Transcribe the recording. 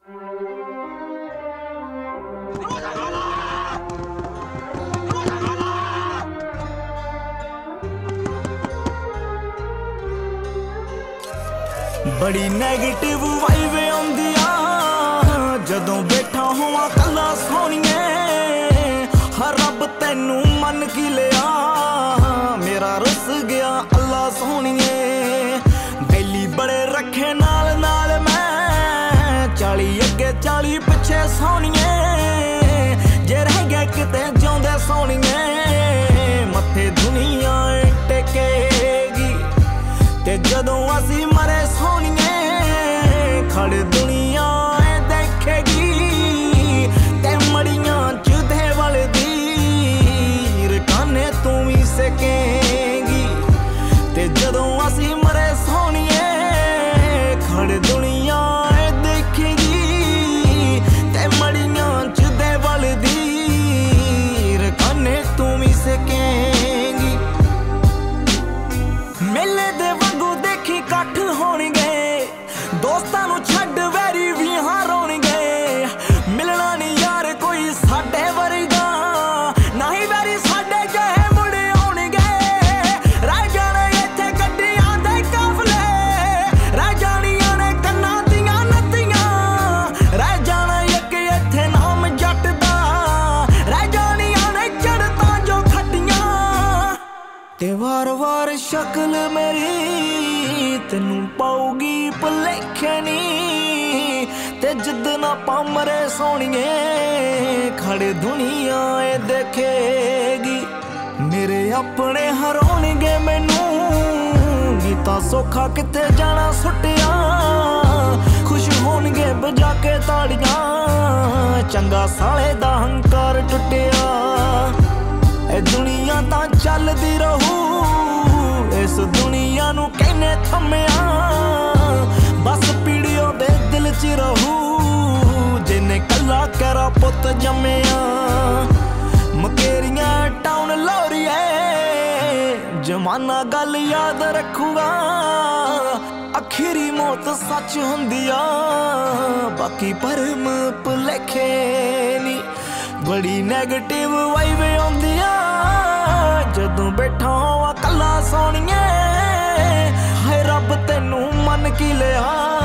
बड़ी negative vibe आउंदी आ जदों बैठा होवां कल्ला सोहणीए। हर रब तैनू मन की लिया मेरा रुस गया अल्लाह सोहणीए। बैली बड़े रखे नाल नाल मैं 40 अगे 40 पिछे सोहणीए। जे रह गया किते जिउंदे सोहणीए मत्थे दुनिया टेकेगी ते जदों असी मरे सोहणीए खड़ दुनिया देखेगी ते मड़ियां च देवल दी रकाने तू भी सकेगी ते जदों असी मरे सोहणीए खड़ दुनिया देखेगी ते मड़ियां च देवल दी रकाने तू भी सकेगी। मेले दे वांगू देखी कट्ठ होणगे दोस्तां नू छड्ड वैरी भी हां रोणगे। मिलना नहीं यार कोई साडे वर्गा ना ही वैरी साडे जहे मुड़े आउणगे। रह जाने इत्थे गड्डियां दे काफले रह जाणियां ने कन्नां दियां नत्तियां। रह जाना इक इत्थे नाम जट दा रह जाणियां ने चढ़तां जो खड्डियां। ते वार वार शक्ल मेरी तेनू पाऊगी भुलेखे नी ते जिद ना पामरे सोहणीए खड़े दुनिया देखेगी। मेरे अपने हराउणगे मैनू गीता सौखा किथे जाना सुटिया। खुश होणगे बजा के ताड़ियां चंगा साले दा हंकार टुटिया। ए दुनिया तां चलदी रहू इस दुनिया नू कहने थम्मिया। बस पीड़ियों दे दिल च रहू जिन्ने कला करा पुत जम्मिया। मकेरियां टाउन लोरिए जमाना गल याद रखूगा। आखिरी मौत सच हुंदी आ बाकी भरम भुलेखे नी। बड़ी नैगेटिव वाइब आउंदी आ जदों बैठा होवां कल्ला सोहणीए। हाय रब तैनू मन की लिया